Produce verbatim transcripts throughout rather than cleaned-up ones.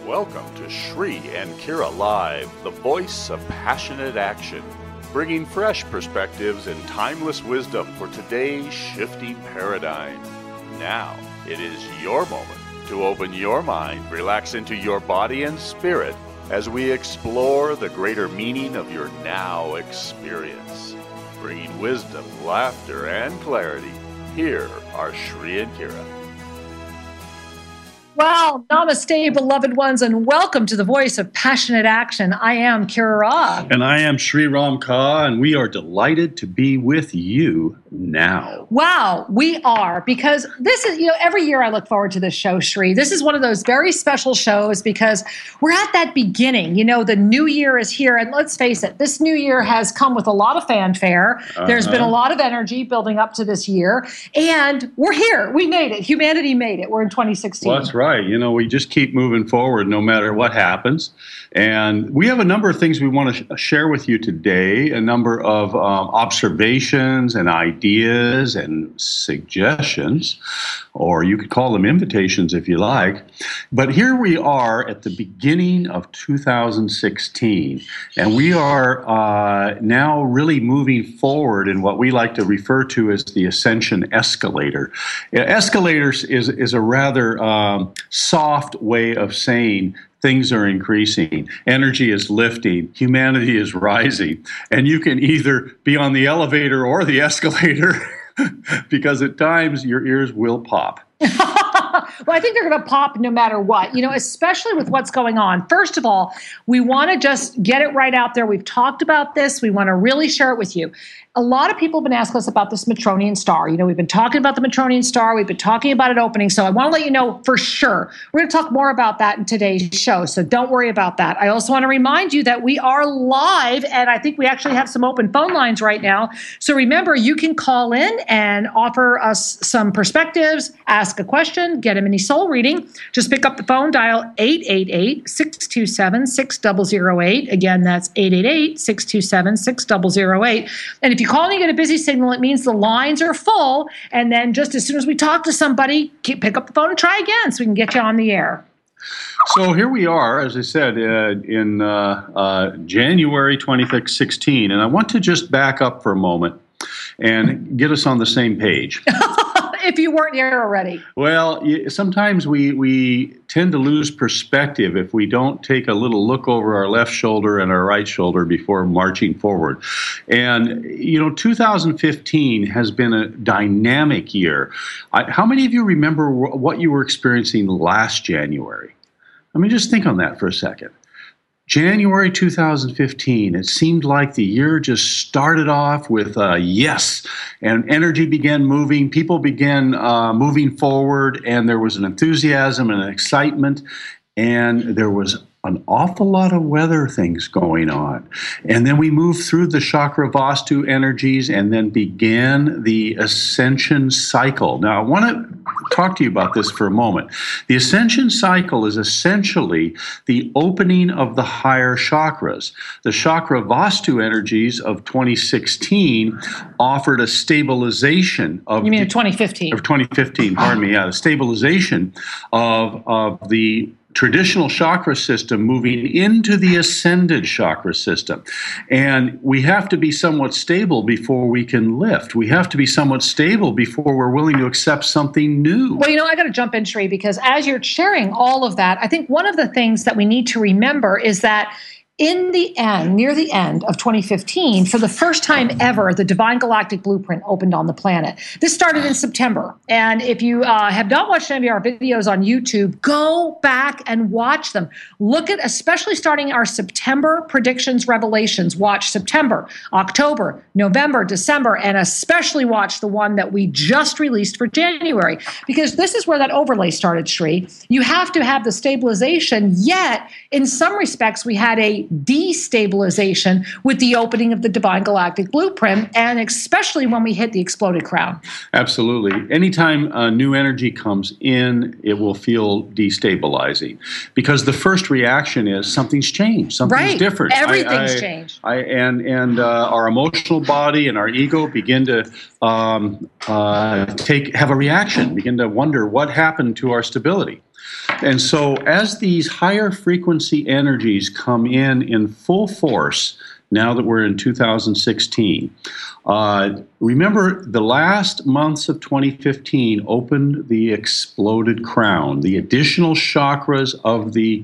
Welcome to Shri and Kira Live, the voice of passionate action, bringing fresh perspectives and timeless wisdom for today's shifting paradigm. Now, it is your moment to open your mind, relax into your body and spirit as we explore the greater meaning of your now experience. Bringing wisdom, laughter, and clarity, here are Shri and Kira. Well, namaste, beloved ones, and welcome to the Voice of Passionate Action. I am Kira Ra. And I am Sri Ram Ka, and we are delighted to be with you now. Wow, we are, because this is, you know, every year I look forward to this show, Shri. This is one of those very special shows because we're at that beginning. You know, the new year is here, and let's face it, this new year has come with a lot of fanfare. Uh-huh. There's been a lot of energy building up to this year, and we're here. We made it. Humanity made it. We're in twenty sixteen. Well, that's right. You know, we just keep moving forward no matter what happens. And we have a number of things we want to sh- share with you today, a number of um, observations and ideas and suggestions, or you could call them invitations if you like. But here we are at the beginning of two thousand sixteen, and we are uh, now really moving forward in what we like to refer to as the ascension escalator. Uh, escalators is, is a rather um, soft way of saying things are increasing, energy is lifting, humanity is rising, and you can either be on the elevator or the escalator because at times your ears will pop. Well, I think they're going to pop no matter what, you know, especially with what's going on. First of all, we want to just get it right out there. We've talked about this. We want to really share it with you. A lot of people have been asking us about this Matronian star. You know, we've been talking about the Matronian star. We've been talking about it opening. So I want to let you know for sure. We're going to talk more about that in today's show. So don't worry about that. I also want to remind you that we are live, and I think we actually have some open phone lines right now. So remember, you can call in and offer us some perspectives, ask a question, get a mini soul reading. Just pick up the phone, dial eight eight eight, six two seven, six zero zero eight. Again, that's eight eight eight, six two seven, six zero zero eight. And if If you call and you get a busy signal, it means the lines are full. And then just as soon as we talk to somebody, keep, pick up the phone and try again so we can get you on the air. So here we are, as I said, uh, in uh, uh, January twenty sixteen. And I want to just back up for a moment and get us on the same page. If you weren't here already. Well, sometimes we, we tend to lose perspective if we don't take a little look over our left shoulder and our right shoulder before marching forward. And, you know, two thousand fifteen has been a dynamic year. I, how many of you remember w- what you were experiencing last January? Let me just think on that for a second. January two thousand fifteen, it seemed like the year just started off with a yes, and energy began moving, people began uh, moving forward, and there was an enthusiasm and an excitement, and there was an awful lot of weather things going on. And then we moved through the chakra vastu energies and then began the ascension cycle. Now, I want to talk to you about this for a moment. The ascension cycle is essentially the opening of the higher chakras. The chakra vastu energies of twenty sixteen offered a stabilization of... You mean of twenty fifteen? Of twenty fifteen, pardon me, yeah, the stabilization of, of the traditional chakra system moving into the ascended chakra system. And we have to be somewhat stable before we can lift. We have to be somewhat stable before we're willing to accept something new. Well, you know, I got to jump in, Shri, because as you're sharing all of that, I think one of the things that we need to remember is that in the end, near the end of twenty fifteen, for the first time ever, the Divine Galactic Blueprint opened on the planet. This started in September. And if you uh, have not watched any of our videos on YouTube, go back and watch them. Look at, especially starting our September predictions, revelations. Watch September, October, November, December, and especially watch the one that we just released for January. Because this is where that overlay started, Shri. You have to have the stabilization, yet in some respects, we had a destabilization with the opening of the Divine Galactic Blueprint, and especially when we hit the exploded crown. Absolutely. Anytime uh, new energy comes in, it will feel destabilizing because the first reaction is something's changed, something's right. different. Everything's I, I, changed. I, and and uh, our emotional body and our ego begin to um, uh, take have a reaction, begin to wonder what happened to our stability. And so as these higher frequency energies come in in full force, now that we're in two thousand sixteen, uh, remember the last months of twenty fifteen opened the exploded crown, the additional chakras of the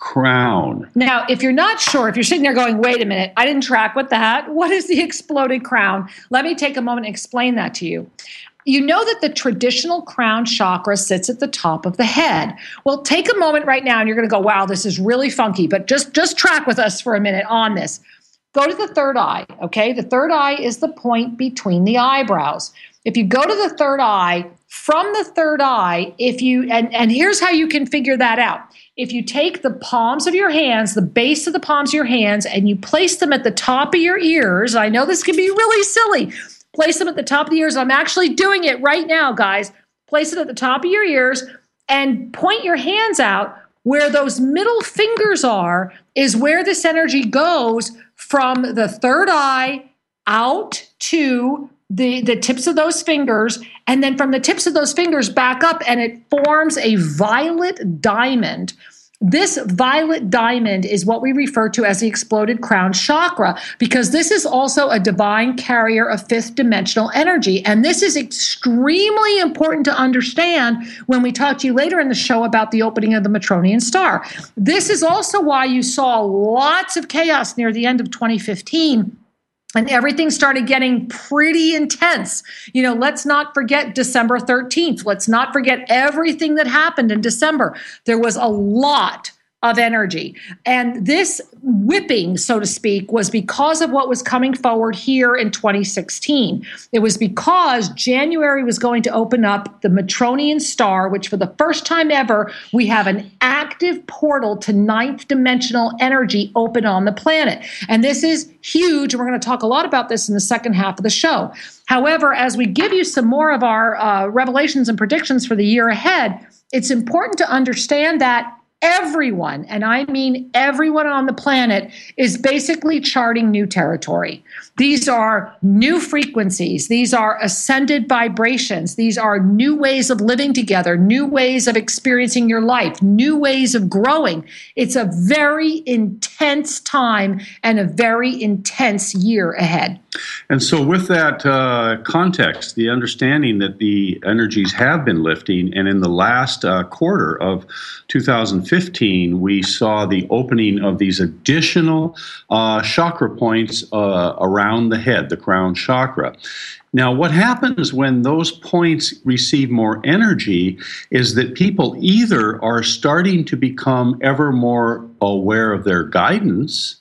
crown. Now, if you're not sure, if you're sitting there going, wait a minute, I didn't track what that, what is the exploded crown? Let me take a moment and explain that to you. You know that the traditional crown chakra sits at the top of the head. Well, take a moment right now and you're going to go, wow, this is really funky, but just, just track with us for a minute on this. Go to the third eye, okay? The third eye is the point between the eyebrows. If you go to the third eye, from the third eye, if you, and, and here's how you can figure that out. If you take the palms of your hands, the base of the palms of your hands, and you place them at the top of your ears, I know this can be really silly, place them at the top of the ears. I'm actually doing it right now, guys. Place it at the top of your ears and point your hands out. Where those middle fingers are is where this energy goes from the third eye out to the, the tips of those fingers, and then from the tips of those fingers back up, and it forms a violet diamond. This violet diamond is what we refer to as the exploded crown chakra, because this is also a divine carrier of fifth dimensional energy. And this is extremely important to understand when we talk to you later in the show about the opening of the Matronian star. This is also why you saw lots of chaos near the end of twenty fifteen. And everything started getting pretty intense. You know, let's not forget December thirteenth. Let's not forget everything that happened in December. There was a lot of energy. And this whipping, so to speak, was because of what was coming forward here in twenty sixteen. It was because January was going to open up the Matronian star, which for the first time ever, we have an active portal to ninth dimensional energy open on the planet. And this is huge. And we're going to talk a lot about this in the second half of the show. However, as we give you some more of our uh, revelations and predictions for the year ahead, it's important to understand that everyone, and I mean everyone on the planet, is basically charting new territory. These are new frequencies. These are ascended vibrations. These are new ways of living together, new ways of experiencing your life, new ways of growing. It's a very intense time and a very intense year ahead. And so with that uh, context, the understanding that the energies have been lifting, and in the last uh, quarter of two thousand fifteen, we saw the opening of these additional uh, chakra points uh, around the head, the crown chakra. Now, what happens when those points receive more energy is that people either are starting to become ever more aware of their guidance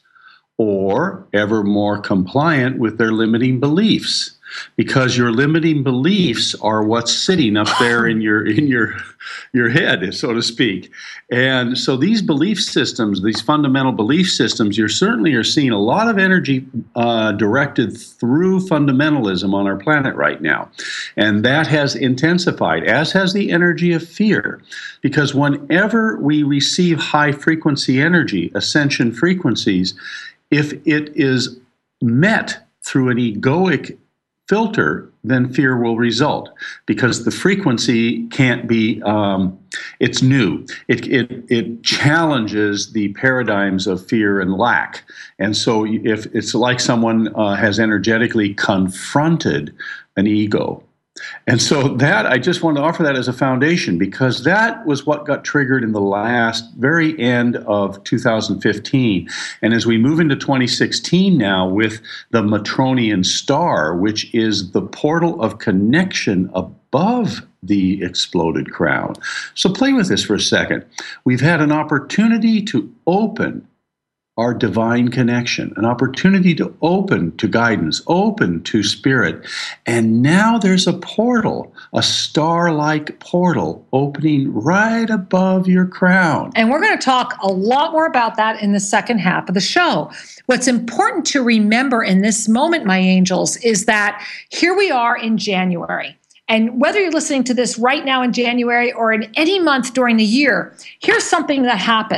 or ever more compliant with their limiting beliefs, because your limiting beliefs are what's sitting up there in your in your your head, so to speak. And so these belief systems, these fundamental belief systems, you certainly are seeing a lot of energy uh, directed through fundamentalism on our planet right now. And that has intensified, as has the energy of fear, because whenever we receive high frequency energy, ascension frequencies, if it is met through an egoic filter, then fear will result, because the frequency can't be, um, it's new. It, it, it challenges the paradigms of fear and lack. And so if it's like someone uh, has energetically confronted an ego. And so that, I just want to offer that as a foundation, because that was what got triggered in the last very end of two thousand fifteen. And as we move into twenty sixteen now with the Matronian star, which is the portal of connection above the exploded crown. So play with this for a second. We've had an opportunity to open our divine connection, an opportunity to open to guidance, open to spirit. And now there's a portal, a star-like portal opening right above your crown. And we're going to talk a lot more about that in the second half of the show. What's important to remember in this moment, my angels, is that here we are in January. And whether you're listening to this right now in January or in any month during the year, here's something that happened.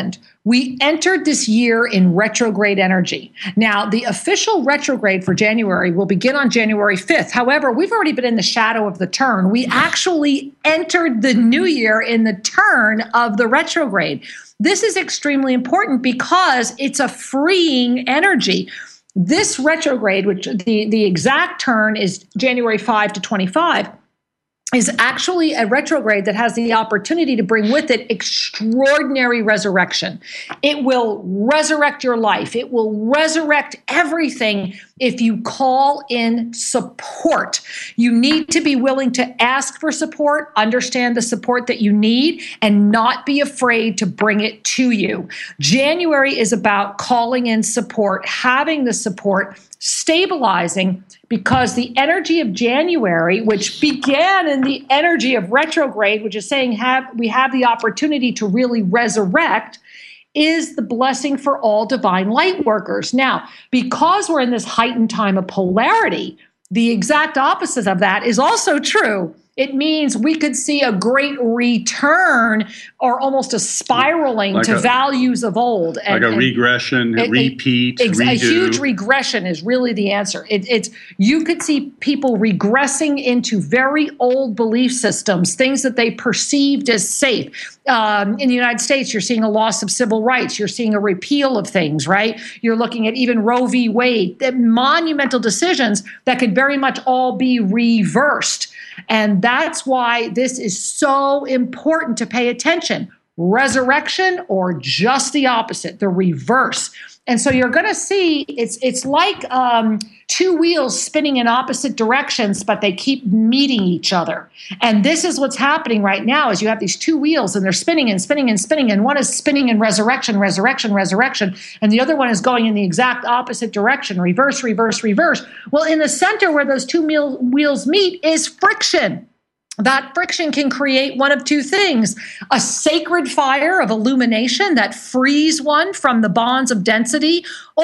We entered this year in retrograde energy. Now, the official retrograde for January will begin on January fifth. However, we've already been in the shadow of the turn. We actually entered the new year in the turn of the retrograde. This is extremely important because it's a freeing energy. This retrograde, which the, the exact turn is January fifth to twenty-five, is actually a retrograde that has the opportunity to bring with it extraordinary resurrection. It will resurrect your life. It will resurrect everything if you call in support. You need to be willing to ask for support, understand the support that you need, and not be afraid to bring it to you. January is about calling in support, having the support, stabilizing, because the energy of January, which began in the energy of retrograde, which is saying have we have the opportunity to really resurrect, is the blessing for all divine light workers. Now, because we're in this heightened time of polarity, the exact opposite of that is also true. It means we could see a great return or almost a spiraling like to a, values of old. And, like a regression, a repeat, it, redo. A huge regression is really the answer. It, it's you could see people regressing into very old belief systems, things that they perceived as safe. Um, in the United States, you're seeing a loss of civil rights. You're seeing a repeal of things, right? You're looking at even Roe v. Wade, monumental decisions that could very much all be reversed. And that's why this is so important to pay attention. Resurrection or just the opposite, the reverse. And so you're going to see it's it's like um, two wheels spinning in opposite directions, but they keep meeting each other. And this is what's happening right now is you have these two wheels and they're spinning and spinning and spinning. And one is spinning in resurrection, resurrection, resurrection. And the other one is going in the exact opposite direction, reverse, reverse, reverse. Well, in the center where those two wheels meet is friction. That friction can create one of two things: a sacred fire of illumination that frees one from the bonds of density,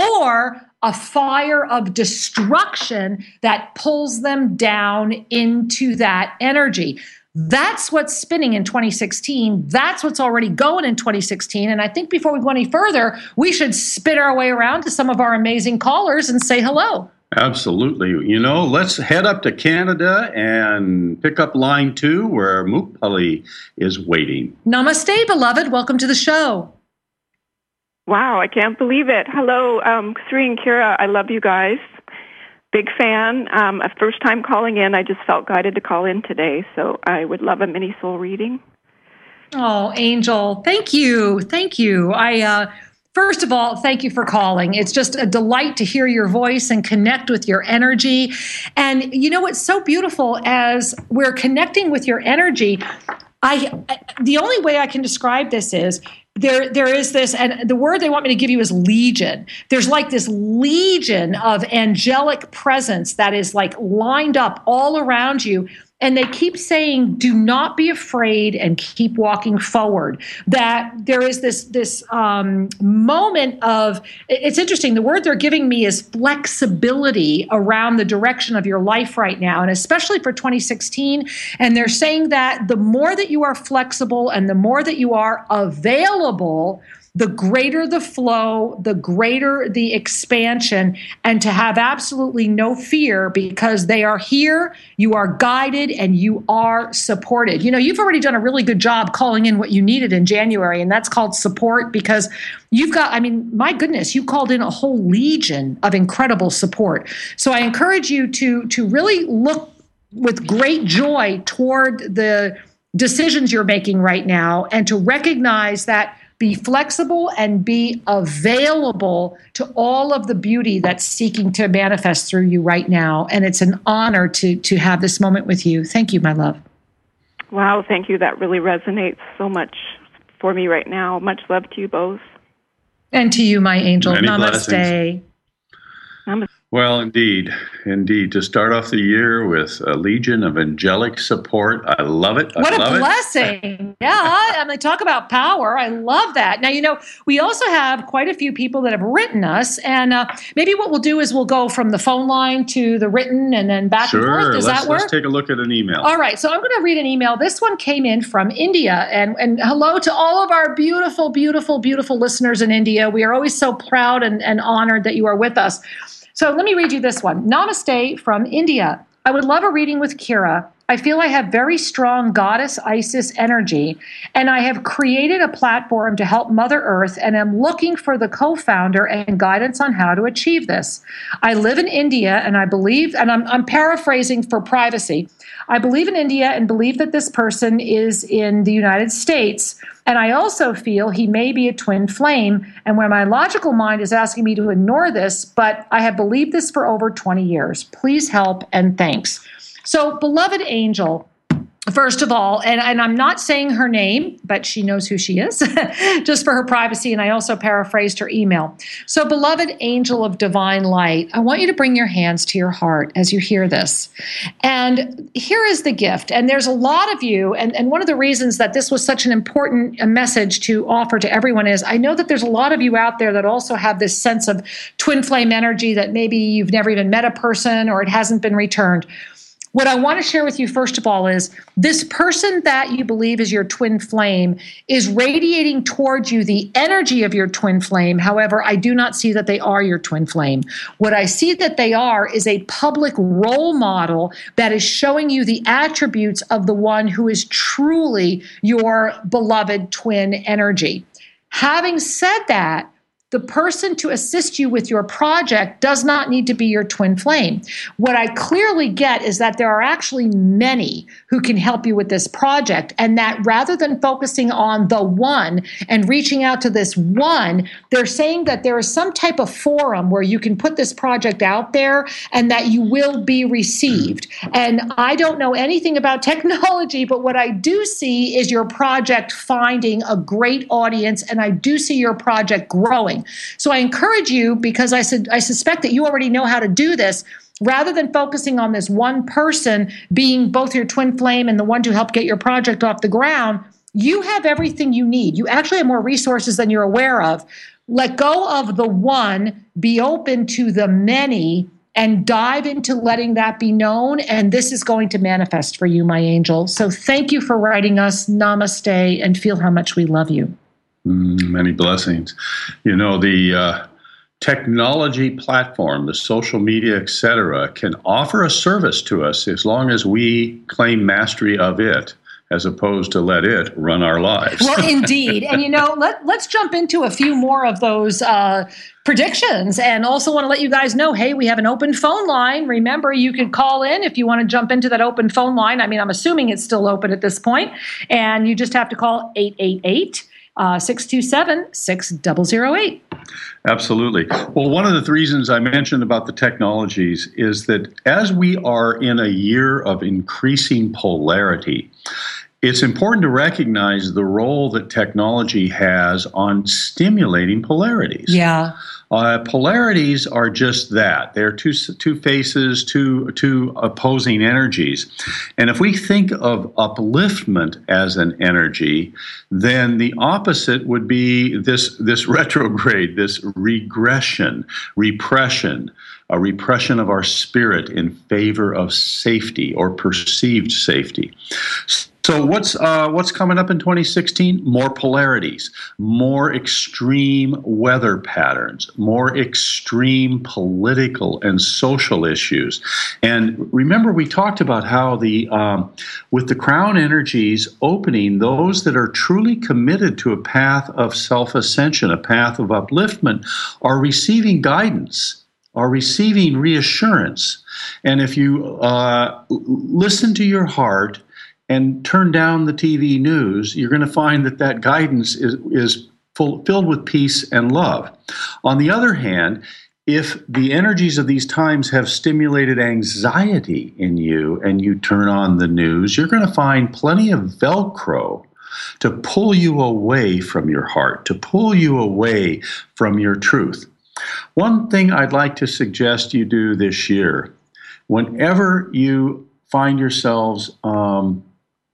or a fire of destruction that pulls them down into that energy. That's what's spinning in twenty sixteen. That's what's already going in twenty sixteen. And I think before we go any further, we should spin our way around to some of our amazing callers and say hello. Absolutely. You know, let's head up to Canada and pick up line two where Mukpali is waiting. Namaste, beloved. Welcome to the show. Wow, I can't believe it. Hello, um, Sri and Kira. I love you guys. Big fan. Um, a first time calling in. I just felt guided to call in today, so I would love a mini soul reading. Oh, Angel, thank you. Thank you. I, uh, First of all, thank you for calling. It's just a delight to hear your voice and connect with your energy. And you know, it's so beautiful as we're connecting with your energy. I, the only way I can describe this is there, there is this, and the word they want me to give you is legion. There's like this legion of angelic presence that is like lined up all around you. And they keep saying, do not be afraid and keep walking forward. That there is this, this um, moment of, it's interesting, the word they're giving me is flexibility around the direction of your life right now, and especially for twenty sixteen. And they're saying that the more that you are flexible and the more that you are available, the greater the flow, the greater the expansion, and to have absolutely no fear because they are here, you are guided, and you are supported. You know, you've already done a really good job calling in what you needed in January, and that's called support because you've got, I mean, my goodness, you called in a whole legion of incredible support. So I encourage you to, to really look with great joy toward the decisions you're making right now and to recognize that be flexible and be available to all of the beauty that's seeking to manifest through you right now. And it's an honor to to have this moment with you. Thank you, my love. Wow, thank you. That really resonates so much for me right now. Much love to you both. And to you, my angel. Many Namaste. blessings. Namaste. Well, indeed, indeed. To start off the year with a legion of angelic support, I love it. I what love a it. blessing. Yeah, I mean, talk about power. I love that. Now, you know, we also have quite a few people that have written us, and uh, maybe what we'll do is we'll go from the phone line to the written and then back sure, and forth. Does let's, that work? Let's take a look at an email. All right, so I'm going to read an email. This one came in from India, and, and hello to all of our beautiful, beautiful, beautiful listeners in India. We are always so proud and, and honored that you are with us. So let me read you this one. Namaste from India. I would love a reading with Kira. I feel I have very strong goddess Isis energy, and I have created a platform to help Mother Earth, and am looking for the co-founder and guidance on how to achieve this. I live in India, and I believe, and I'm, I'm paraphrasing for privacy, I believe in India and believe that this person is in the United States. And I also feel he may be a twin flame, and where my logical mind is asking me to ignore this, but I have believed this for over twenty years. Please help and thanks. So, beloved angel, first of all, and, and I'm not saying her name, but she knows who she is, just for her privacy, and I also paraphrased her email. So, beloved angel of divine light, I want you to bring your hands to your heart as you hear this. And here is the gift. And there's a lot of you, and, and one of the reasons that this was such an important message to offer to everyone is I know that there's a lot of you out there that also have this sense of twin flame energy that maybe you've never even met a person or it hasn't been returned. What I want to share with you, first of all, is this person that you believe is your twin flame is radiating towards you the energy of your twin flame. However, I do not see that they are your twin flame. What I see that they are is a public role model that is showing you the attributes of the one who is truly your beloved twin energy. Having said that, the person to assist you with your project does not need to be your twin flame. What I clearly get is that there are actually many who can help you with this project, and that rather than focusing on the one and reaching out to this one, they're saying that there is some type of forum where you can put this project out there and that you will be received. And I don't know anything about technology, but what I do see is your project finding a great audience, and I do see your project growing. So I encourage you, because I said I suspect that you already know how to do this, rather than focusing on this one person being both your twin flame and the one to help get your project off the ground, you have everything you need. You actually have more resources than you're aware of. Let go of the one, be open to the many, and dive into letting that be known. And this is going to manifest for you, my angel. So thank you for writing us. Namaste, and feel how much we love you. Mm, many blessings. You know, the uh, technology platform, the social media, et cetera, can offer a service to us as long as we claim mastery of it, as opposed to let it run our lives. Well, indeed. And, you know, let, let's jump into a few more of those uh, predictions. And also want to let you guys know, hey, we have an open phone line. Remember, you can call in if you want to jump into that open phone line. I mean, I'm assuming it's still open at this point. And you just have to call eight eight eight, six two seven, six zero zero eight. Absolutely. Well, one of the reasons I mentioned about the technologies is that as we are in a year of increasing polarity, it's important to recognize the role that technology has on stimulating polarities. Yeah. Uh, polarities are just that. They're two two faces, two two opposing energies. And if we think of upliftment as an energy, then the opposite would be this, this retrograde, this regression, repression, a repression of our spirit in favor of safety or perceived safety. So what's uh, what's coming up in twenty sixteen? More polarities, more extreme weather patterns, more extreme political and social issues. And remember, we talked about how the um, with the crown energies opening, those that are truly committed to a path of self-ascension, a path of upliftment, are receiving guidance, are receiving reassurance. And if you uh, listen to your heart and turn down the T V news, you're going to find that that guidance is, is full, filled with peace and love. On the other hand, if the energies of these times have stimulated anxiety in you and you turn on the news, you're going to find plenty of Velcro to pull you away from your heart, to pull you away from your truth. One thing I'd like to suggest you do this year, whenever you find yourselves um,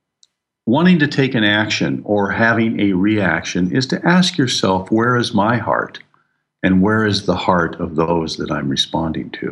wanting to take an action or having a reaction, is to ask yourself, where is my heart? And where is the heart of those that I'm responding to?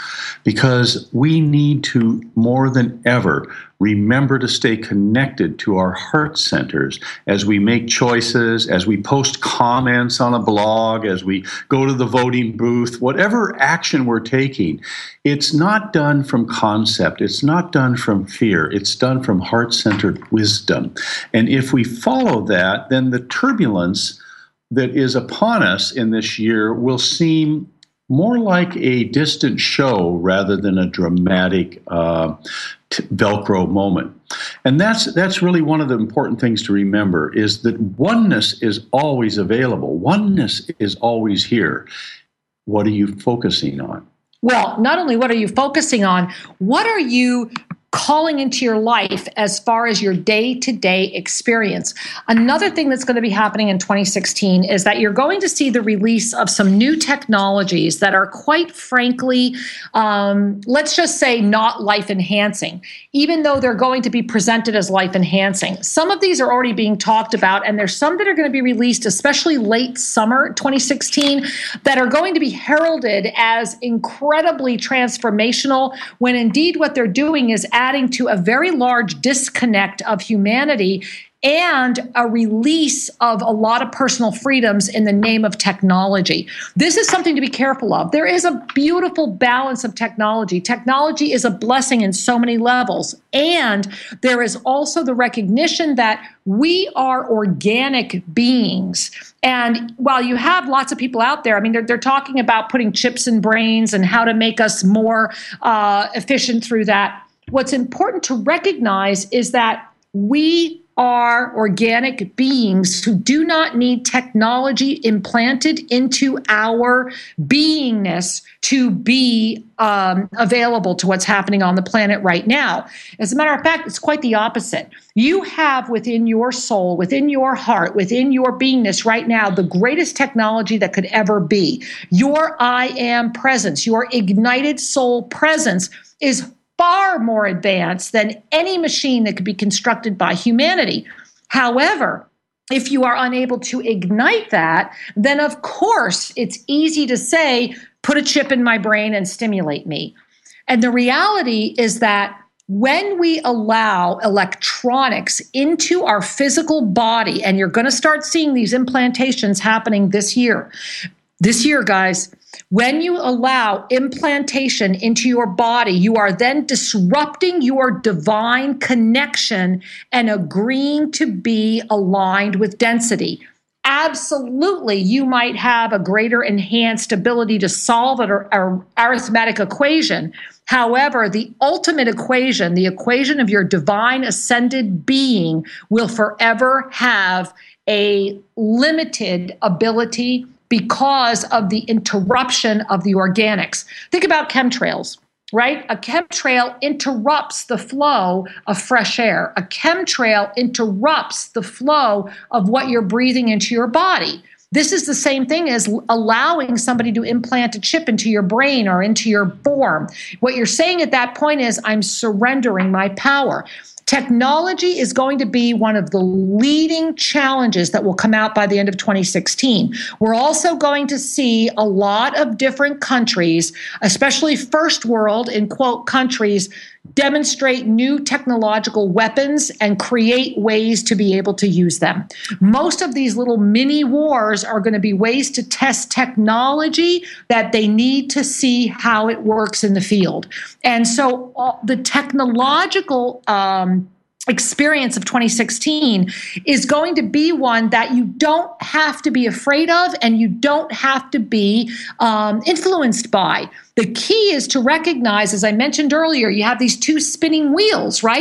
Because we need to, more than ever, remember to stay connected to our heart centers as we make choices, as we post comments on a blog, as we go to the voting booth, whatever action we're taking. It's not done from concept. It's not done from fear. It's done from heart-centered wisdom. And if we follow that, then the turbulence that is upon us in this year will seem more like a distant show rather than a dramatic uh, t- Velcro moment. And that's that's really one of the important things to remember, is that oneness is always available. Oneness is always here. What are you focusing on? Well, not only what are you focusing on, what are you calling into your life as far as your day-to-day experience? Another thing that's going to be happening in twenty sixteen is that you're going to see the release of some new technologies that are, quite frankly, um, let's just say not life-enhancing, even though they're going to be presented as life-enhancing. Some of these are already being talked about, and there's some that are going to be released, especially late summer twenty sixteen, that are going to be heralded as incredibly transformational, when indeed what they're doing is adding to a very large disconnect of humanity and a release of a lot of personal freedoms in the name of technology. This is something to be careful of. There is a beautiful balance of technology. Technology is a blessing in so many levels. And there is also the recognition that we are organic beings. And while you have lots of people out there, I mean, they're, they're talking about putting chips in brains and how to make us more uh, efficient through that. What's important to recognize is that we are organic beings who do not need technology implanted into our beingness to be um, available to what's happening on the planet right now. As a matter of fact, it's quite the opposite. You have within your soul, within your heart, within your beingness right now, the greatest technology that could ever be. Your I am presence, your ignited soul presence is far more advanced than any machine that could be constructed by humanity. However, if you are unable to ignite that, then of course it's easy to say, put a chip in my brain and stimulate me. And the reality is that when we allow electronics into our physical body, and you're going to start seeing these implantations happening this year, this year, guys, when you allow implantation into your body, you are then disrupting your divine connection and agreeing to be aligned with density. Absolutely, you might have a greater enhanced ability to solve an arithmetic equation. However, the ultimate equation, the equation of your divine ascended being, will forever have a limited ability because of the interruption of the organics. Think about chemtrails, right? A chemtrail interrupts the flow of fresh air. A chemtrail interrupts the flow of what you're breathing into your body. This is the same thing as allowing somebody to implant a chip into your brain or into your form. What you're saying at that point is, I'm surrendering my power. Technology is going to be one of the leading challenges that will come out by the end of twenty sixteen. We're also going to see a lot of different countries, especially first world, in quote, countries, demonstrate new technological weapons and create ways to be able to use them. Most of these little mini wars are going to be ways to test technology that they need to see how it works in the field. And so uh, the technological um, experience of twenty sixteen is going to be one that you don't have to be afraid of and you don't have to be um, influenced by. The key is to recognize, as I mentioned earlier, you have these two spinning wheels, right?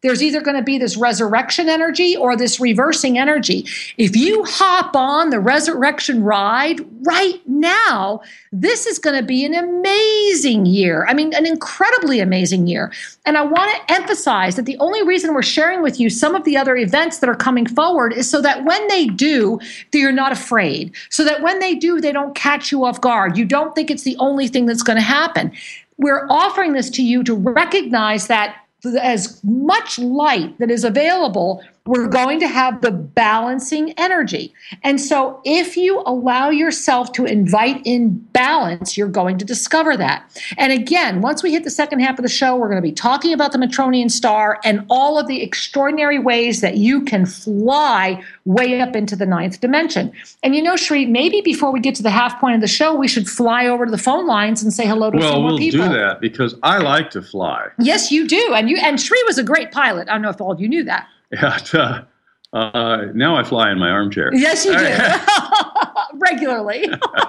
there's either going to be this resurrection energy or this reversing energy. If you hop on the resurrection ride right now, this is going to be an amazing year. I mean, an incredibly amazing year. And I want to emphasize that the only reason we're sharing with you some of the other events that are coming forward is so that when they do, that you're not afraid. So that when they do, they don't catch you off guard. You don't think it's the only thing that's going to happen. We're offering this to you to recognize that as much light that is available, we're going to have the balancing energy. And so if you allow yourself to invite in balance, you're going to discover that. And again, once we hit the second half of the show, we're going to be talking about the Matronian star and all of the extraordinary ways that you can fly way up into the ninth dimension. And you know, Sri, maybe before we get to the half point of the show, we should fly over to the phone lines and say hello to well, some more we'll people. Well, we'll do that because I like to fly. Yes, you do. And you and Sri was a great pilot. I don't know if all of you knew that. Yeah, uh, uh, now I fly in my armchair. Yes, you do. Regularly.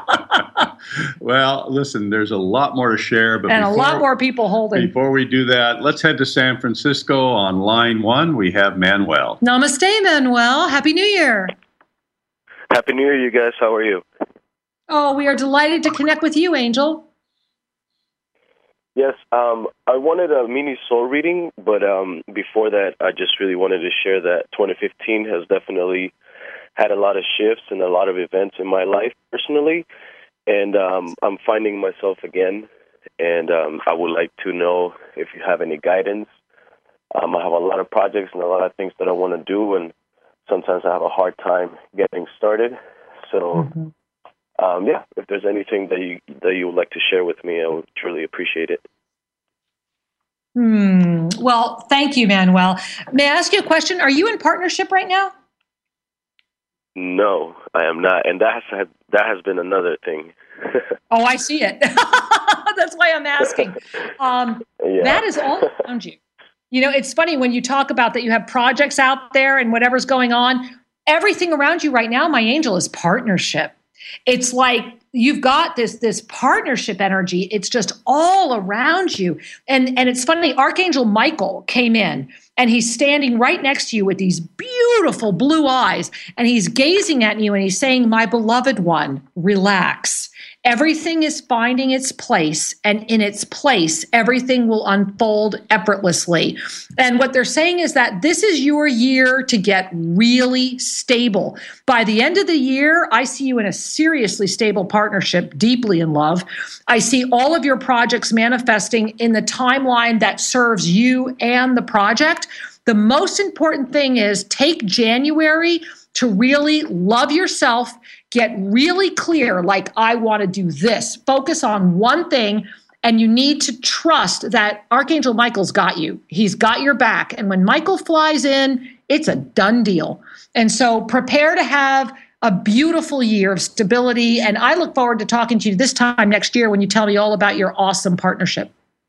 Well, listen, there's a lot more to share. But and before, a lot more people holding. Before we do that, let's head to San Francisco. On line one, we have Manuel. Namaste, Manuel. Happy New Year. Happy New Year, you guys. How are you? Oh, we are delighted to connect with you, Angel. Yes, um, I wanted a mini soul reading, but um, before that, I just really wanted to share that twenty fifteen has definitely had a lot of shifts and a lot of events in my life personally, and um, I'm finding myself again, and um, I would like to know if you have any guidance. Um, I have a lot of projects and a lot of things that I want to do, and sometimes I have a hard time getting started, so... Mm-hmm. Um, yeah, if there's anything that you that you would like to share with me, I would truly appreciate it. Hmm. Well, thank you, Manuel. May I ask you a question? Are you in partnership right now? No, I am not, and that has that has been another thing. Oh, I see it. That's why I'm asking. Um, yeah. That is all around you. You know, it's funny when you talk about that you have projects out there and whatever's going on. Everything around you right now, my angel, is partnership. It's like you've got this this partnership energy. It's just all around you. And, and it's funny, Archangel Michael came in and he's standing right next to you with these beautiful blue eyes. And he's gazing at you and he's saying, my beloved one, relax. Everything is finding its place, and in its place, everything will unfold effortlessly. And what they're saying is that this is your year to get really stable. By the end of the year, I see you in a seriously stable partnership, deeply in love. I see all of your projects manifesting in the timeline that serves you and the project. The most important thing is take January to really love yourself, get really clear, like, I want to do this. Focus on one thing, and you need to trust that Archangel Michael's got you. He's got your back. And when Michael flies in, it's a done deal. And so prepare to have a beautiful year of stability. And I look forward to talking to you this time next year when you tell me all about your awesome partnership.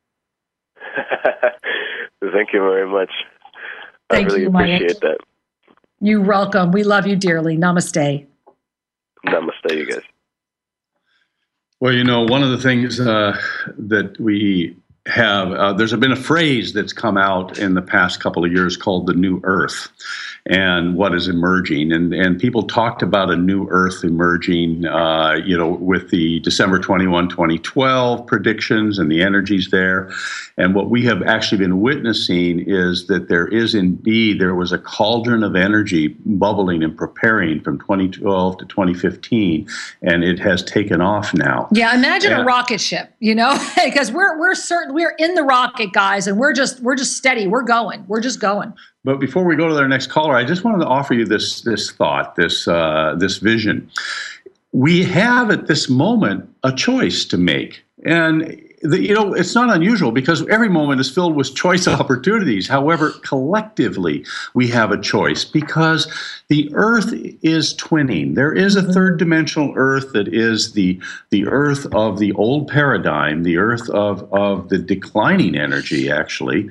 Thank you very much. Thank I really you, appreciate that. You're welcome. We love you dearly. Namaste. Namaste, you guys. Well, you know, one of the things uh, that we have, uh, there's been a phrase that's come out in the past couple of years called the New Earth and what is emerging. And, and people talked about a new Earth emerging, uh, you know, with the December twenty-first, twenty twelve predictions and the energies there. And what we have actually been witnessing is that there is indeed, there was a cauldron of energy bubbling and preparing from twenty twelve to twenty fifteen, and it has taken off now. Yeah, imagine and, a rocket ship, you know, because we're we're certain we're in the rocket, guys, and we're just we're just steady. We're going. We're just going. But before we go to our next caller, I just wanted to offer you this this thought, this uh, this vision. We have at this moment a choice to make, and the, you know, it's not unusual because every moment is filled with choice opportunities. However, collectively, we have a choice because the Earth is twinning. There is a third dimensional Earth that is the the Earth of the old paradigm, the Earth of, of the declining energy, actually.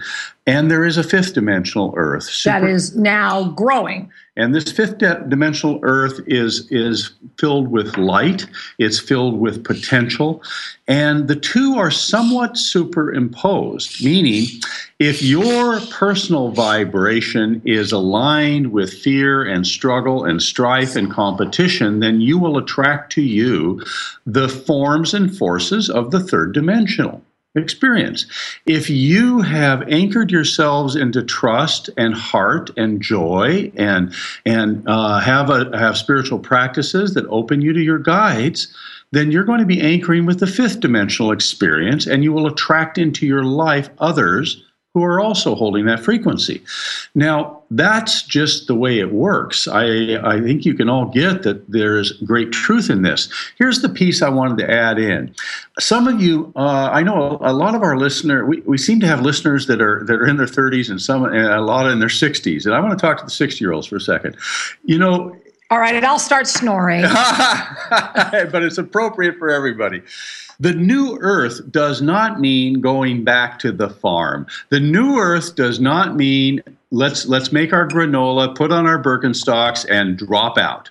And there is a fifth dimensional Earth. Super, that is now growing. And this fifth di- dimensional Earth is, is filled with light. It's filled with potential. And the two are somewhat superimposed, meaning if your personal vibration is aligned with fear and struggle and strife and competition, then you will attract to you the forms and forces of the third dimensional experience. If you have anchored yourselves into trust and heart and joy and and uh, have a have spiritual practices that open you to your guides, then you're going to be anchoring with the fifth dimensional experience, and you will attract into your life others who are also holding that frequency. Now, that's just the way it works. I, I think you can all get that there's great truth in this. Here's the piece I wanted to add in. Some of you, uh, I know a lot of our listeners, we, we seem to have listeners that are that are in their thirties and some and a lot in their sixties. And I want to talk to the sixty-year-olds for a second. You know, all right, and I'll start snoring. But it's appropriate for everybody. The new Earth does not mean going back to the farm. The new Earth does not mean let's let's make our granola, put on our Birkenstocks, and drop out.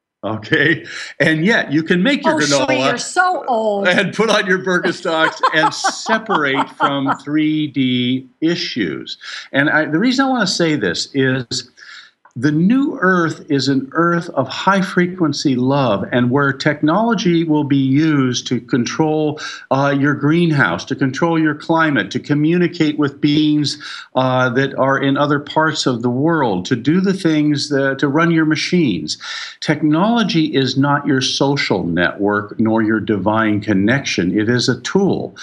Okay? And yet you can make your oh, granola. Sri, you're so old. And put on your Birkenstocks and separate from three D issues. And I, the reason I want to say this is the new Earth is an Earth of high-frequency love, and where technology will be used to control uh, your greenhouse, to control your climate, to communicate with beings uh, that are in other parts of the world, to do the things, that, to run your machines. Technology is not your social network nor your divine connection. It is a tool,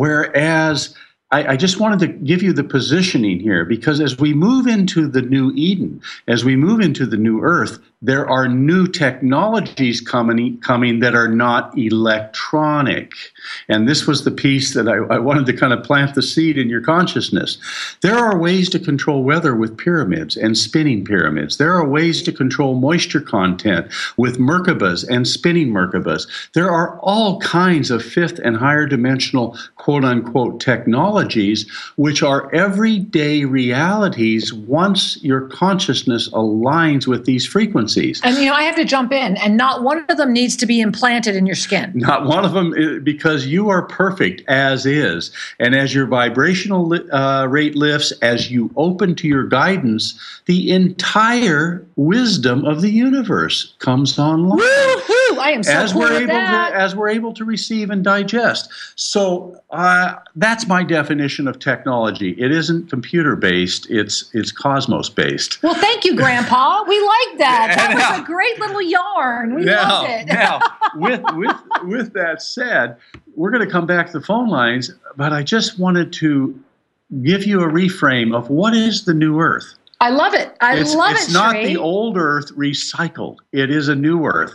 whereas I just wanted to give you the positioning here, because as we move into the new Eden, as we move into the new Earth, there are new technologies coming, coming that are not electronic. And this was the piece that I, I wanted to kind of plant the seed in your consciousness. There are ways to control weather with pyramids and spinning pyramids. There are ways to control moisture content with Merkabas and spinning Merkabas. There are all kinds of fifth and higher dimensional quote-unquote technologies which are everyday realities once your consciousness aligns with these frequencies. And, you know, I have to jump in, and not one of them needs to be implanted in your skin. Not one of them, because you are perfect as is. And as your vibrational uh, rate lifts, as you open to your guidance, the entire wisdom of the universe comes online. Woo-hoo! I am so as cool we're with able that. to, as we're able to receive and digest. So uh, that's my definition of technology. It isn't computer-based. It's it's cosmos-based. Well, thank you, Grandpa. We like that. That was a great little yarn. We now, loved it. now, with with with that said, we're going to come back to the phone lines, but I just wanted to give you a reframe of what is the new Earth. I love it. I it's, love it's it, It's not Sri. the old Earth recycled. It is a new Earth.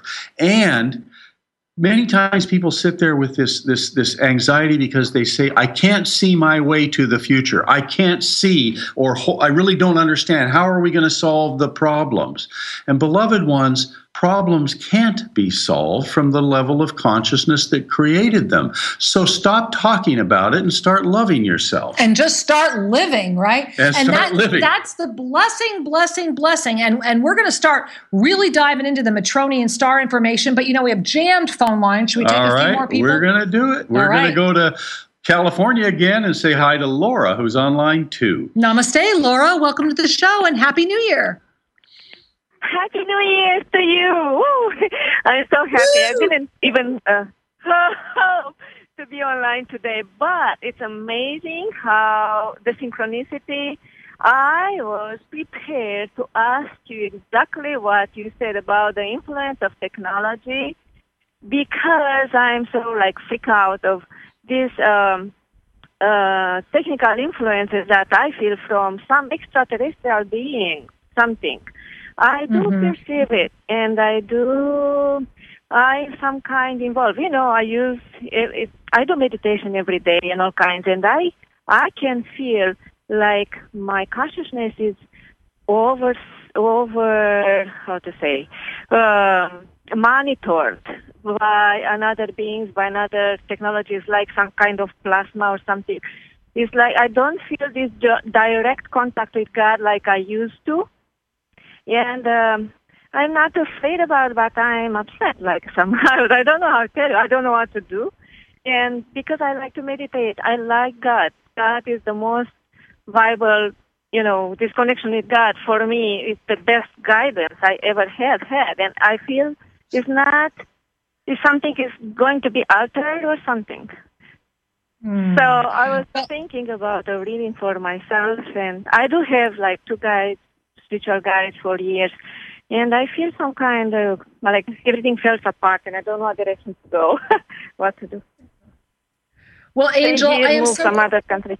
And many times people sit there with this, this, this anxiety because they say, I can't see my way to the future. I can't see, or ho- I really don't understand. How are we going to solve the problems? And beloved ones, problems can't be solved from the level of consciousness that created them. So stop talking about it and start loving yourself. And just start living, right? And, and start that, living. That's the blessing, blessing, blessing. And, and we're going to start really diving into the Matronian star information. But, you know, we have jammed phone lines. Should we take All a right, few more people? We're going to do it. We're right. going to go to California again and say hi to Laura, who's on line two. Namaste, Laura. Welcome to the show and Happy New Year. Happy New Year to you. Woo. I'm so happy. Woo. I didn't even uh, hope to be online today, but it's amazing how the synchronicity. I was prepared to ask you exactly what you said about the influence of technology, because I'm so like freak out of these um, uh, technical influences that I feel from some extraterrestrial being, something. I do mm-hmm. perceive it, and I do, I some kind involved. You know, I use, it, it, I do meditation every day and all kinds, and I, I can feel like my consciousness is over, over, how to say, uh, monitored by another beings, by another technologies, like some kind of plasma or something. It's like I don't feel this direct contact with God like I used to. And um, I'm not afraid about it, but I'm upset, like somehow. I don't know how to tell you. I don't know what to do. And because I like to meditate, I like God. God is the most viable, you know, this connection with God for me is the best guidance I ever had had. And I feel it's not, if something is going to be altered or something. Mm. So I was thinking about a reading for myself, and I do have like two guides, spiritual guides for years, and I feel some kind of, like everything falls apart and I don't know what direction to go, what to do. Well, Angel, I am move so... some other country.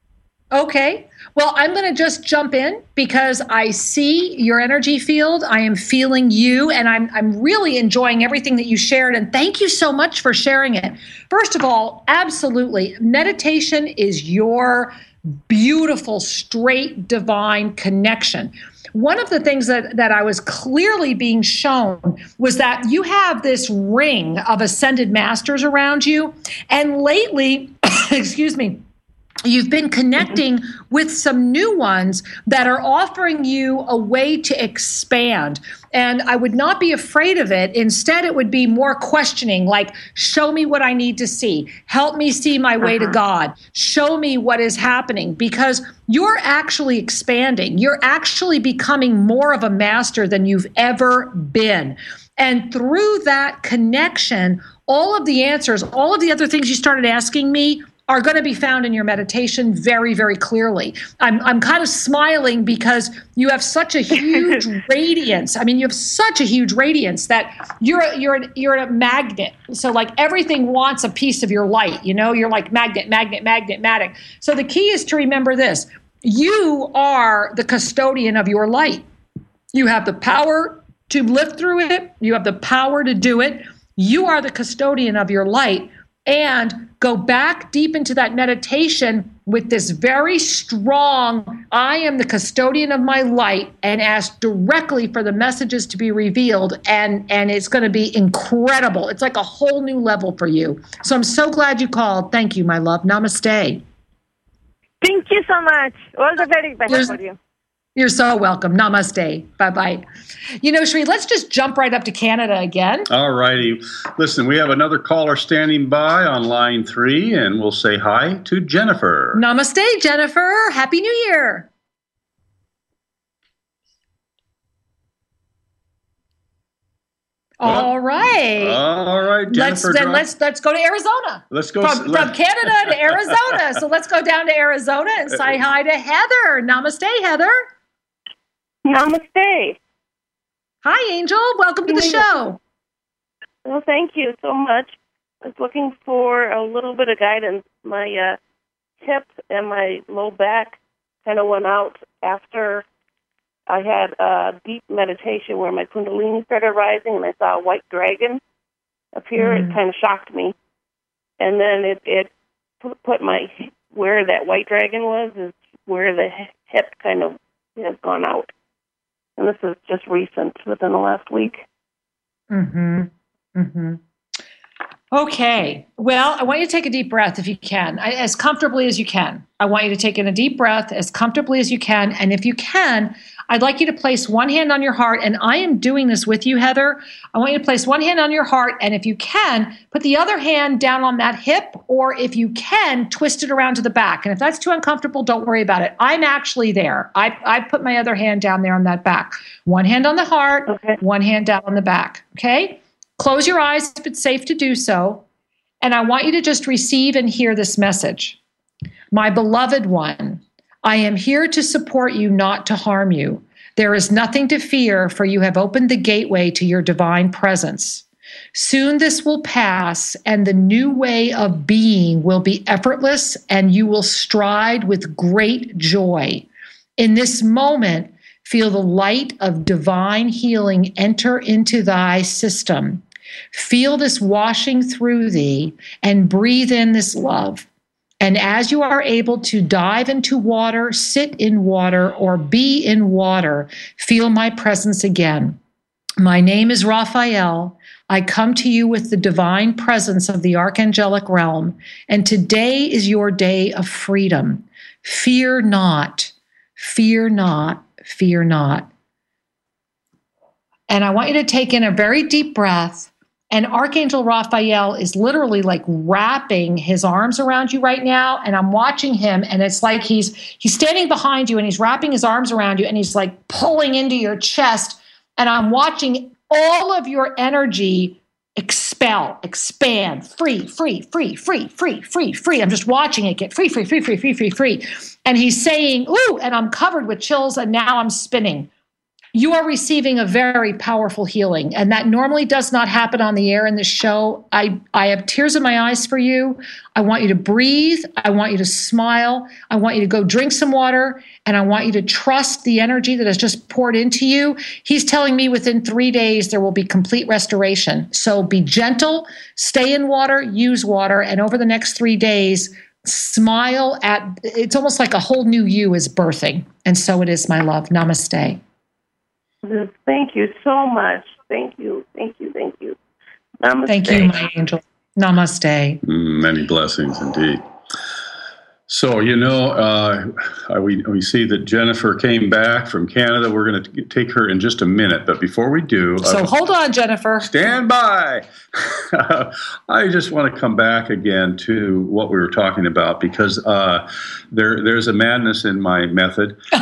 Okay. Well, I'm going to just jump in because I see your energy field. I am feeling you, and I'm I'm really enjoying everything that you shared. And thank you so much for sharing it. First of all, absolutely. Meditation is your beautiful, straight, divine connection. One of the things that, that I was clearly being shown was that you have this ring of ascended masters around you. And lately, excuse me, you've been connecting with some new ones that are offering you a way to expand. And I would not be afraid of it. Instead, it would be more questioning, like, show me what I need to see. Help me see my way uh-huh. to God. Show me what is happening, because you're actually expanding. You're actually becoming more of a master than you've ever been. And through that connection, all of the answers, all of the other things you started asking me are going to be found in your meditation very, very clearly. I'm I'm kind of smiling because you have such a huge radiance. I mean, you have such a huge radiance that you're a, you're a, you're a magnet. So like everything wants a piece of your light. You know, you're like magnet, magnet, magnet, magnet. So the key is to remember this: you are the custodian of your light. You have the power to live through it. You have the power to do it. You are the custodian of your light. And go back deep into that meditation with this very strong, I am the custodian of my light, and ask directly for the messages to be revealed. And, and it's going to be incredible. It's like a whole new level for you. So I'm so glad you called. Thank you, my love. Namaste. Thank you so much. All the very best There's- for you. You're so welcome. Namaste. Bye-bye. You know, Sri, let's just jump right up to Canada again. All righty. Listen, we have another caller standing by on line three, and we'll say hi to Jennifer. Namaste, Jennifer. Happy New Year. Well, all right. All right, Jennifer. Let's then let's let's go to Arizona. Let's go from, let, from Canada to Arizona. So let's go down to Arizona and say hi to Heather. Namaste, Heather. Namaste. Hi, Angel. Welcome to the show. Well, thank you so much. I was looking for a little bit of guidance. My uh, hip and my low back kind of went out after I had a deep meditation where my kundalini started rising, and I saw a white dragon appear. Mm. It kind of shocked me. And then it, it put my, where that white dragon was, is where the hip kind of has gone out. And this is just recent, within the last week. Mm-hmm. Mm-hmm. Okay. Well, I want you to take a deep breath if you can, I, as comfortably as you can. I want you to take in a deep breath as comfortably as you can. And if you can, I'd like you to place one hand on your heart. And I am doing this with you, Heather. I want you to place one hand on your heart. And if you can, put the other hand down on that hip, or if you can, twist it around to the back. And if that's too uncomfortable, don't worry about it. I'm actually there. I, I put my other hand down there on that back. One hand on the heart, okay. One hand down on the back. Okay? Close your eyes if it's safe to do so. And I want you to just receive and hear this message. My beloved one, I am here to support you, not to harm you. There is nothing to fear, for you have opened the gateway to your divine presence. Soon this will pass, and the new way of being will be effortless, and you will stride with great joy. In this moment, feel the light of divine healing enter into thy system. Feel this washing through thee, and breathe in this love. And as you are able to dive into water, sit in water, or be in water, feel my presence again. My name is Raphael. I come to you with the divine presence of the archangelic realm, and today is your day of freedom. Fear not, fear not, fear not. And I want you to take in a very deep breath. And Archangel Raphael is literally like wrapping his arms around you right now. And I'm watching him, and it's like he's he's standing behind you, and he's wrapping his arms around you, and he's like pulling into your chest. And I'm watching all of your energy expel, expand, free, free, free, free, free, free, free. I'm just watching it get free, free, free, free, free, free, free. And he's saying, ooh, and I'm covered with chills, and now I'm spinning. You are receiving a very powerful healing, and that normally does not happen on the air in this show. I, I have tears in my eyes for you. I want you to breathe. I want you to smile. I want you to go drink some water, and I want you to trust the energy that has just poured into you. He's telling me within three days there will be complete restoration. So be gentle, stay in water, use water, and over the next three days, smile at, it's almost like a whole new you is birthing. And so it is, my love. Namaste. Thank you so much. Thank you. Thank you. Thank you. Namaste. Thank you, my angel. Namaste. Mm, many blessings indeed. So, you know, uh, we, we see that Jennifer came back from Canada. We're going to take her in just a minute. But before we do... So uh, hold on, Jennifer. Stand by. I just want to come back again to what we were talking about, because uh, there there's a madness in my method. and,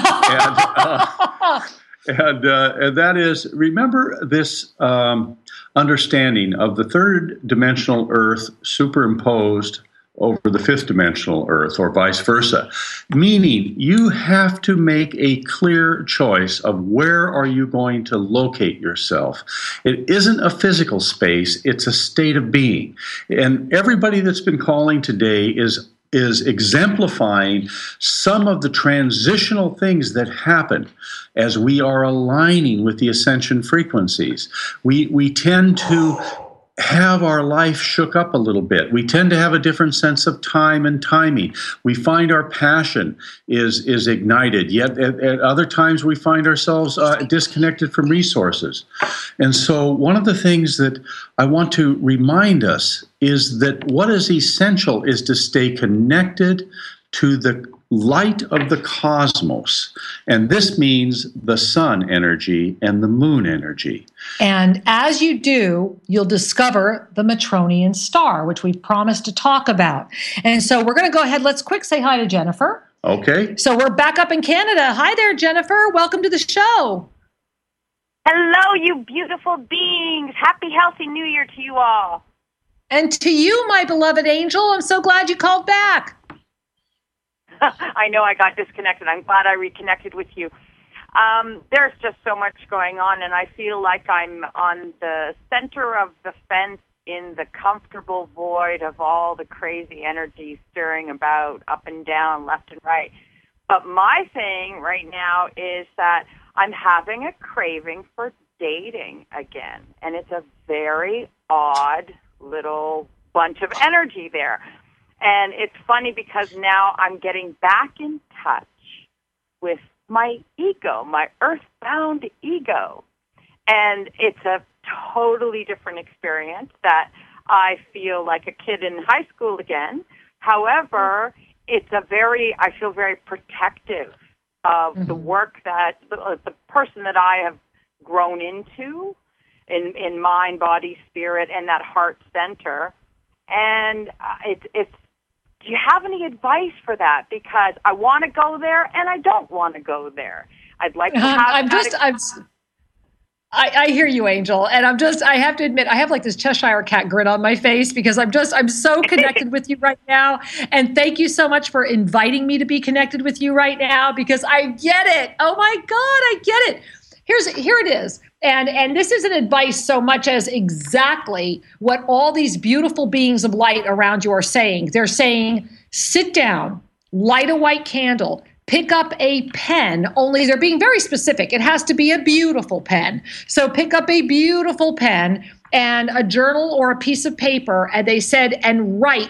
uh, And, uh, and that is, remember this um, understanding of the third dimensional Earth superimposed over the fifth dimensional Earth, or vice versa. Meaning, you have to make a clear choice of where are you going to locate yourself. It isn't a physical space, it's a state of being. And everybody that's been calling today is is exemplifying some of the transitional things that happen as we are aligning with the ascension frequencies. We we tend to have our life shook up a little bit. We tend to have a different sense of time and timing. We find our passion is is ignited, yet at, at other times we find ourselves uh, disconnected from resources. And so one of the things that I want to remind us is that what is essential is to stay connected to the light of the cosmos. And this means the sun energy and the moon energy. And as you do, you'll discover the Matronian star, which we've promised to talk about. And so we're going to go ahead. Let's quick say hi to Jennifer. Okay. So we're back up in Canada. Hi there, Jennifer. Welcome to the show. Hello, you beautiful beings. Happy, healthy New Year to you all. And to you, my beloved angel. I'm so glad you called back. I know I got disconnected. I'm glad I reconnected with you. Um, there's just so much going on, and I feel like I'm on the center of the fence in the comfortable void of all the crazy energy stirring about up and down, left and right. But my thing right now is that I'm having a craving for dating again, and it's a very odd little bunch of energy there. And it's funny because now I'm getting back in touch with my ego, my earthbound ego. And it's a totally different experience that I feel like a kid in high school again. However, it's a very, I feel very protective of mm-hmm. the work that, the, the person that I have grown into in, in mind, body, spirit, and that heart center. And it's, it's, do you have any advice for that? Because I want to go there and I don't want to go there. I'd like to have. Um, I'm just. I'm. I, I hear you, Angel, and I'm just. I have to admit, I have like this Cheshire cat grin on my face because I'm just. I'm so connected with you right now, and thank you so much for inviting me to be connected with you right now because I get it. Oh my God, I get it. Here's here it is. And and this isn't advice so much as exactly what all these beautiful beings of light around you are saying. They're saying, sit down, light a white candle, pick up a pen, only they're being very specific. It has to be a beautiful pen. So pick up a beautiful pen and a journal or a piece of paper, and they said, and write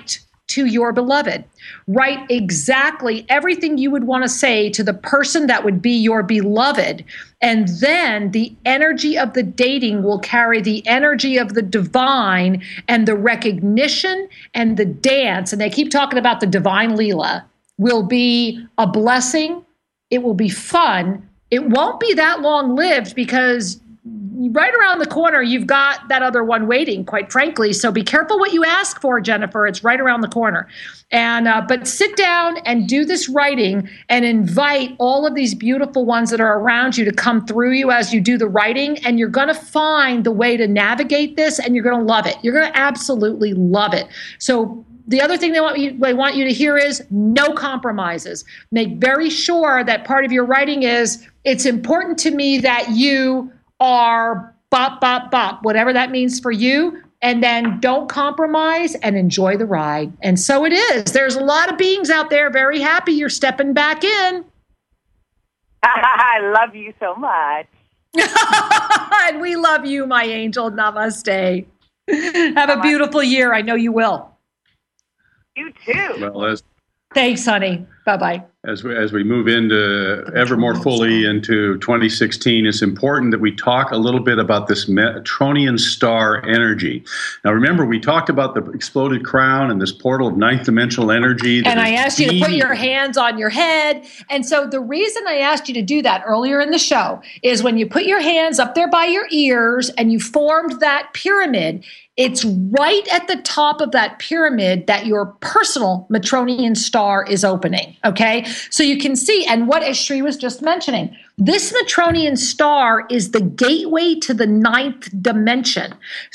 to your beloved. Write exactly everything you would want to say to the person that would be your beloved. And then the energy of the dating will carry the energy of the divine and the recognition and the dance. And they keep talking about the divine Leela will be a blessing. It will be fun. It won't be that long-lived because right around the corner, you've got that other one waiting, quite frankly. So be careful what you ask for, Jennifer. It's right around the corner. And uh, but sit down and do this writing and invite all of these beautiful ones that are around you to come through you as you do the writing. And you're going to find the way to navigate this, and you're going to love it. You're going to absolutely love it. So the other thing they want you, they want you to hear is no compromises. Make very sure that part of your writing is, it's important to me that you are bop, bop, bop, whatever that means for you. And then don't compromise and enjoy the ride. And so it is. There's a lot of beings out there very happy you're stepping back in. I love you so much. And we love you, my angel. Namaste. Have a beautiful year. I know you will. You too. Well, as Thanks, honey. Bye-bye. As we, as we move into ever more fully into twenty sixteen, it's important that we talk a little bit about this Metronian star energy. Now, remember, we talked about the exploded crown and this portal of ninth dimensional energy. And I asked you to put your hands on your head. And so the reason I asked you to do that earlier in the show is when you put your hands up there by your ears and you formed that pyramid, it's right at the top of that pyramid that your personal Metronian star is opening, okay? So you can see, and what as Sri was just mentioning, this Metronian star is the gateway to the ninth dimension.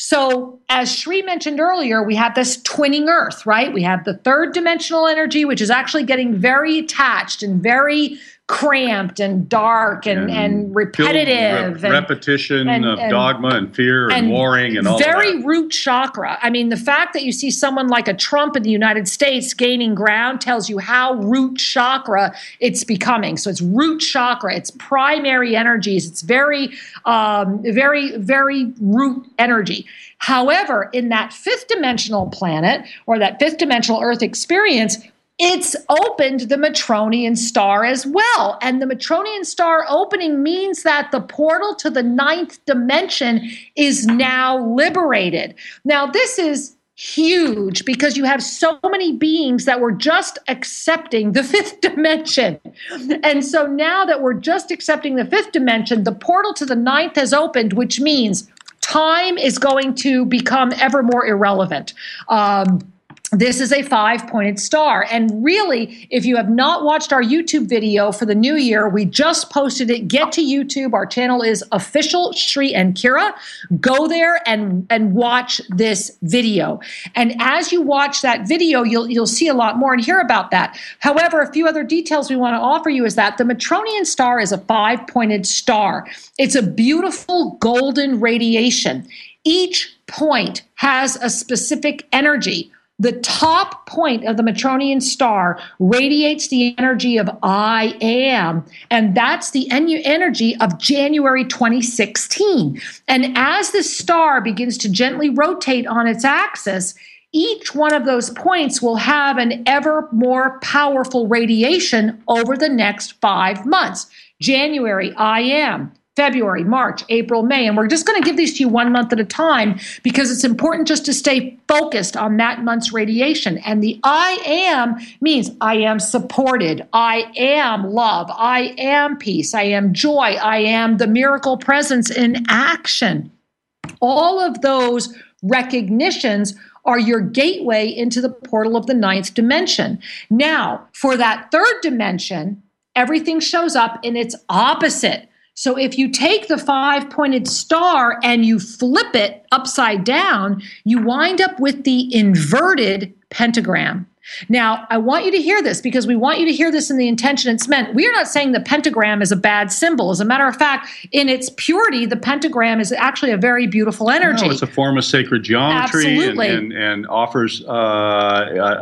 So as Sri mentioned earlier, we have this twinning earth, right? We have the third dimensional energy, which is actually getting very attached and very cramped and dark and, and, and repetitive. Rep- and, repetition and, of and, dogma and fear and, and warring and all that. Very root chakra. I mean, the fact that you see someone like a Trump in the United States gaining ground tells you how root chakra it's becoming. So it's root chakra. It's primary energies. It's very, um, very, very root energy. However, in that fifth dimensional planet or that fifth dimensional Earth experience, it's opened the Metronian star as well. And the Metronian star opening means that the portal to the ninth dimension is now liberated. Now, this is huge because you have so many beings that were just accepting the fifth dimension. And so now that we're just accepting the fifth dimension, the portal to the ninth has opened, which means time is going to become ever more irrelevant. Um, This is a five-pointed star. And really, if you have not watched our YouTube video for the new year, we just posted it. Get to YouTube. Our channel is Official Sri and Kira. Go there and, and watch this video. And as you watch that video, you'll, you'll see a lot more and hear about that. However, a few other details we want to offer you is that the Metronian star is a five-pointed star. It's a beautiful golden radiation. Each point has a specific energy. The top point of the Metronian star radiates the energy of I am, and that's the energy of January twenty sixteen. And as the star begins to gently rotate on its axis, each one of those points will have an ever more powerful radiation over the next five months. January, I am. February, March, April, May. And we're just going to give these to you one month at a time because it's important just to stay focused on that month's radiation. And the I am means I am supported. I am love. I am peace. I am joy. I am the miracle presence in action. All of those recognitions are your gateway into the portal of the ninth dimension. Now, for that third dimension, everything shows up in its opposite. So if you take the five-pointed star and you flip it upside down, you wind up with the inverted pentagram. Now, I want you to hear this because we want you to hear this in the intention it's meant. We are not saying the pentagram is a bad symbol. As a matter of fact, in its purity, the pentagram is actually a very beautiful energy. No, it's a form of sacred geometry and, and, and offers uh, a, a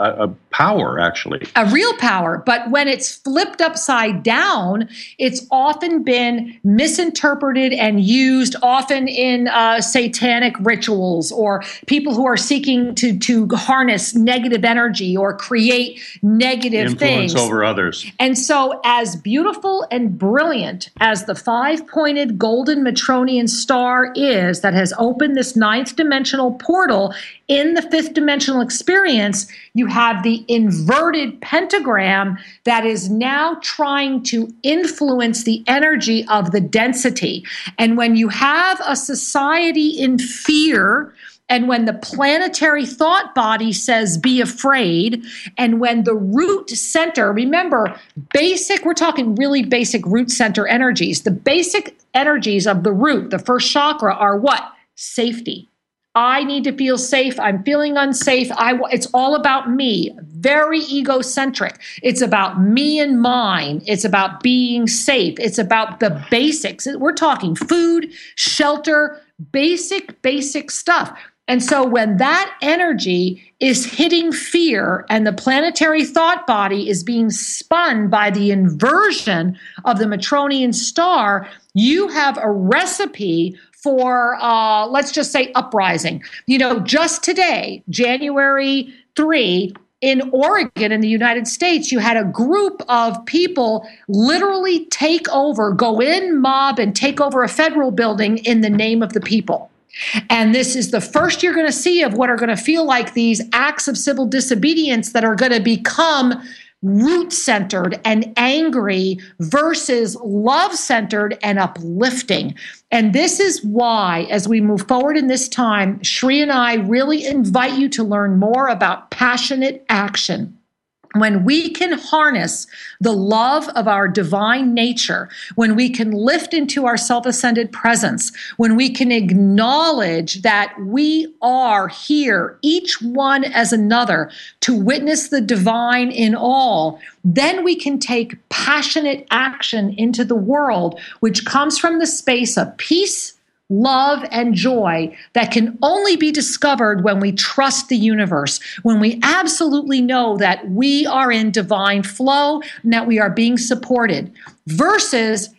power, actually. A real power. But when it's flipped upside down, it's often been misinterpreted and used often in uh, satanic rituals, or people who are seeking to, to harness negative energy or create negative Influence things. over others. And so as beautiful and brilliant as the five-pointed golden Matronian star is that has opened this ninth dimensional portal in the fifth dimensional experience, you have the inverted pentagram that is now trying to influence the energy of the density. And when you have a society in fear, and when the planetary thought body says, be afraid, and when the root center, remember, basic, we're talking really basic root center energies. The basic energies of the root, the first chakra, are what? Safety. I need to feel safe. I'm feeling unsafe. I, it's all about me. Very egocentric. It's about me and mine. It's about being safe. It's about the basics. We're talking food, shelter, basic, basic stuff. And so when that energy is hitting fear and the planetary thought body is being spun by the inversion of the Matronian star, you have a recipe for, uh, let's just say, uprising. You know, just today, January third, in Oregon, in the United States, you had a group of people literally take over, go in, mob, and take over a federal building in the name of the people. And this is the first you're going to see of what are going to feel like these acts of civil disobedience that are going to become root-centered and angry versus love-centered and uplifting. And this is why, as we move forward in this time, Shri and I really invite you to learn more about passionate action. When we can harness the love of our divine nature, when we can lift into our self-ascended presence, when we can acknowledge that we are here, each one as another, to witness the divine in all, then we can take passionate action into the world, which comes from the space of peace, love, and joy that can only be discovered when we trust the universe, when we absolutely know that we are in divine flow and that we are being supported, versus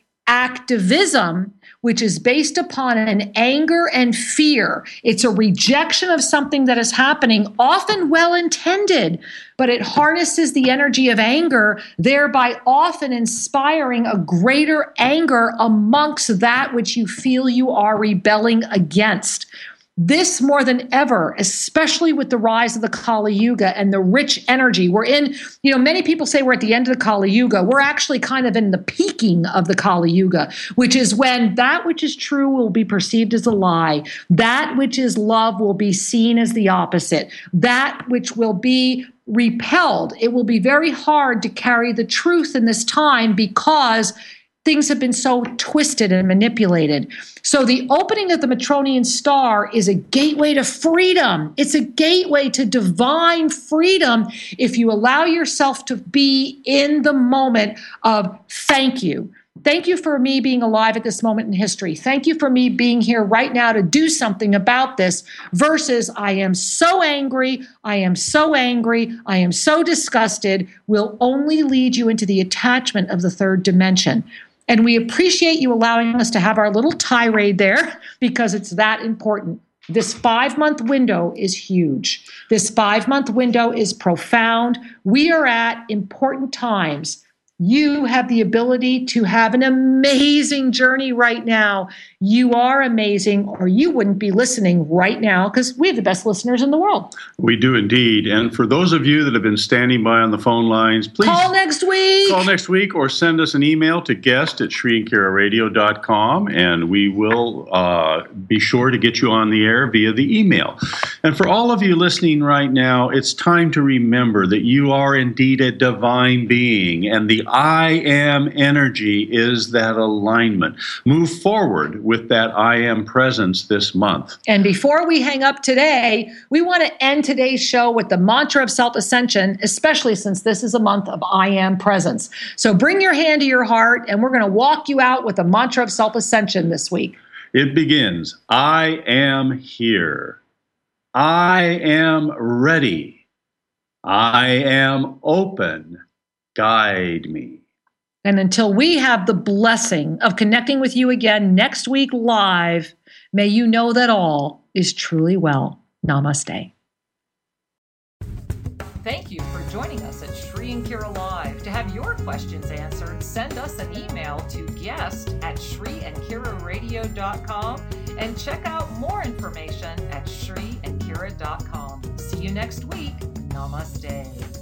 activism, which is based upon an anger and fear. It's a rejection of something that is happening, often well-intended, but it harnesses the energy of anger, thereby often inspiring a greater anger amongst that which you feel you are rebelling against. This more than ever, especially with the rise of the Kali Yuga and the rich energy. We're in, you know, many people say we're at the end of the Kali Yuga. We're actually kind of in the peaking of the Kali Yuga, which is when that which is true will be perceived as a lie. That which is love will be seen as the opposite. That which will be repelled. It will be very hard to carry the truth in this time because things have been so twisted and manipulated. So the opening of the Matronian star is a gateway to freedom. It's a gateway to divine freedom if you allow yourself to be in the moment of thank you. Thank you for me being alive at this moment in history. Thank you for me being here right now to do something about this, versus I am so angry, I am so angry, I am so disgusted, will only lead you into the attachment of the third dimension. And we appreciate you allowing us to have our little tirade there because it's that important. This five-month window is huge. This five-month window is profound. We are at important times. You have the ability to have an amazing journey right now. You are amazing, or you wouldn't be listening right now, because we have the best listeners in the world. We do indeed. And for those of you that have been standing by on the phone lines, please call next week. Call next week or send us an email to guest at shri and kira radio dot com, and we will uh, be sure to get you on the air via the email. And for all of you listening right now, it's time to remember that you are indeed a divine being, and the I am energy is that alignment. Move forward with that I am presence this month. And before we hang up today, we want to end today's show with the mantra of self-ascension, especially since this is a month of I am presence. So bring your hand to your heart, and we're going to walk you out with the mantra of self-ascension this week. It begins, I am here. I am ready. I am open. Guide me. And until we have the blessing of connecting with you again next week live, may you know that all is truly well. Namaste. Thank you for joining us at Shri and Kira Live. To have your questions answered, send us an email to guest at shri and kira radio dot com and check out more information at shri and kira dot com. See you next week. Namaste.